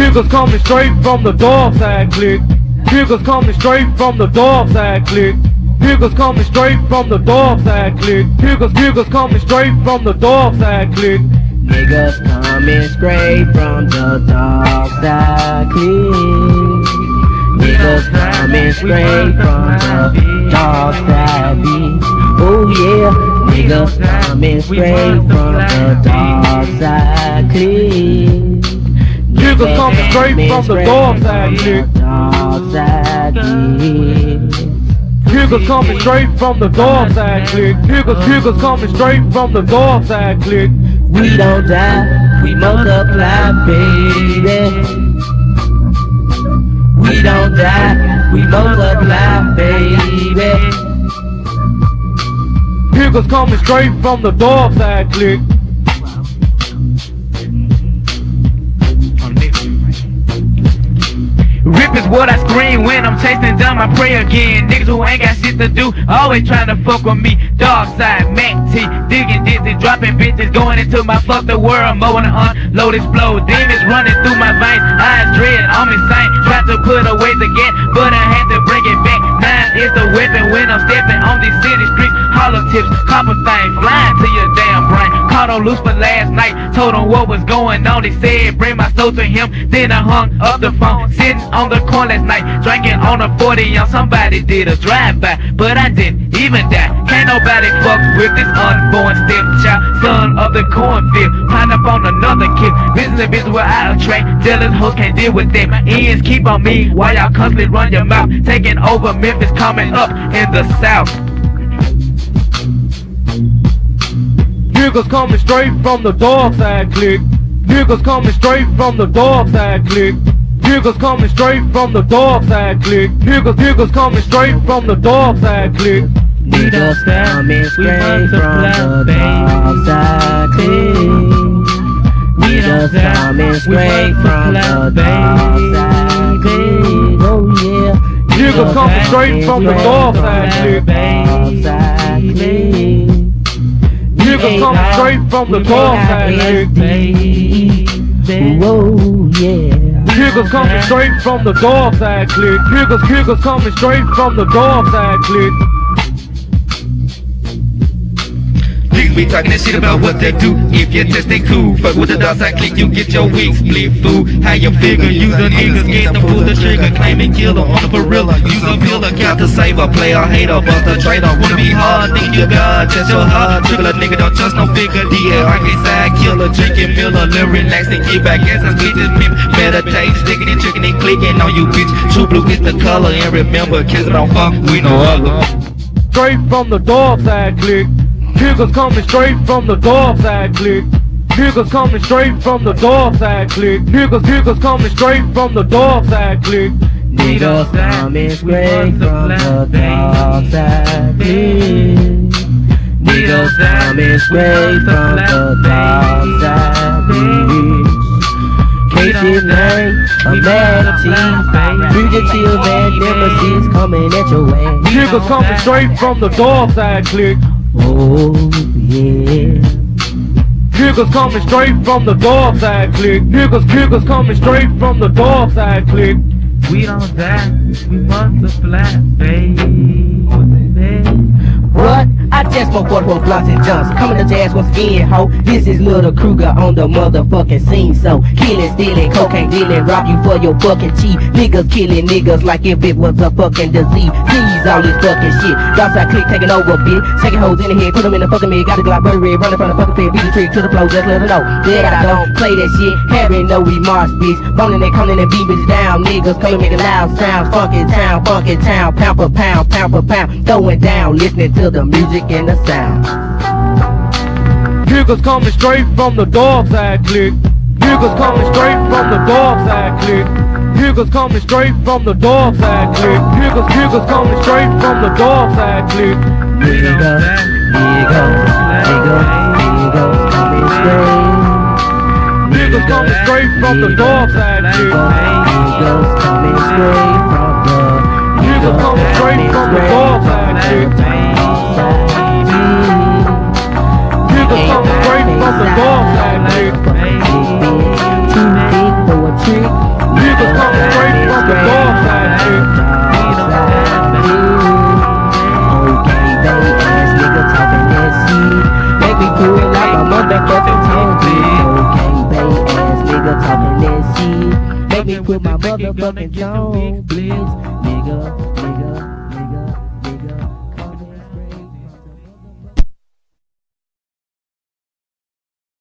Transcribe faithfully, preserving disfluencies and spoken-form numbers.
Niggas coming straight from the dark side click. Niggas coming straight from the dark side click. Niggas coming straight from the dark side click. Niggas, niggas coming straight from the dark side click. Niggas coming straight from the dark side click. Niggas coming straight from the dark side click. Oh yeah, niggas coming straight from the dark side click. Niggas coming straight from the dark side click. Niggas coming straight from the dark side click. Niggas, niggas coming straight from the dark side click. We don't die, we multiply, baby. We don't die, we multiply, baby. Niggas coming straight from the dark side click. Rip is what I scream when I'm chasing down my prey again. Niggas who ain't got shit to do, always trying to fuck with me. Dark side, Mac T, digging dizzy, dropping bitches, going into my fuck the world, mowing the unload, explode. Demons running through my veins, eyes dread, I'm insane. Tried to put away the gat, but I had to bring it back. Nine is the weapon when I'm stepping on these city streets. Hollow tips, copper thing, flying to your damn brain. Caught on loose for last night, told him what was going on. He said bring my soul to him, then I hung up the phone. Sitting on the corner last night, drinking on a forty on somebody did a drive-by, but I didn't even die. Can't nobody fuck with this unborn stepchild, son of the cornfield. Climb up on another kid, business and business where I attract. Jealous hoes can't deal with them. My ends keep on me while y'all constantly run your mouth. Taking over Memphis, coming up in the south. Niggas coming straight from the dark side click. Niggas coming straight from the dark side click. Niggas coming straight from the dark side click. Niggas, niggas coming straight from the dark side click. Niggas coming straight from the dark side click. Niggas coming straight from the dark side click. Oh yeah. Niggas coming straight from the dark side click. Niggas coming straight from the dark side click. Whoa yeah. Niggas coming straight from the dark side click. Niggas, niggas coming straight from the dark side click. Niggas be talking that shit about what they do. If you test they cool, fuck with the dark side click, you get your wig split, fool. How you figure? Use a niggas get to pull the trigger, claiming killer on a gorilla. Use a pillar, count to save a player, hater, bust a traitor. Wanna be hard, think you God, test your heart. Trigger a nigga, don't trust no figure. D L R K side killer, drinking Miller, live relax and get back as I bitches meditate, sticking and tricking and clicking on you, bitch. True blue is the color, and remember, kids don't fuck, we no other. Straight from the dark side click. Niggas coming straight from the dark side click. Niggas coming straight from the dark side click. Niggas, niggas coming straight from the dark side click. Niggas coming straight from the dark side click. Niggas coming straight from the dark side click. Casey man, a mad team. Fugitive man, nemesis coming at your ass. Niggas coming straight from the dark side click. Oh yeah. Niggas coming straight from the dark side click. Niggas, niggas coming straight from the dark side click. We don't die, we multiply, baby. What? I just spoke for four blocks and jumps. Coming to ass once again, ho. This is Little Kruger on the motherfucking scene. So, killing, stealing, cocaine dealing, rob you for your fucking cheap. Niggas killing niggas like if it was a fucking disease. Please, all this fucking shit. Darkside click taking over, bitch. Taking hoes in the head, put them in the fucking mid. Got a Glock burn red, running from the fucking pit. Beat the trick to the flow, just let her know that I don't play that shit. Having no remorse, bitch. Boning and coming and beat bitch down. Niggas coming making loud sounds. Funky town, funky town. Pound for pound, pound for pound. Throwing down, listening to the music and the sound. Niggas coming straight from the dark side click. Niggas coming straight from the dark side click. Niggas coming straight from the dark side click. Niggas, niggas coming straight from the dark side click. Niggas, niggas, niggas, niggas coming straight. Niggas coming straight from the dark side click. Niggas coming straight from the. Niggas coming straight from the dark side click. Niggas coming straight from the dark side click. Too big for a trick. talking that shit. Make me put my motherfucking zone, bitch. Nigga, nigga.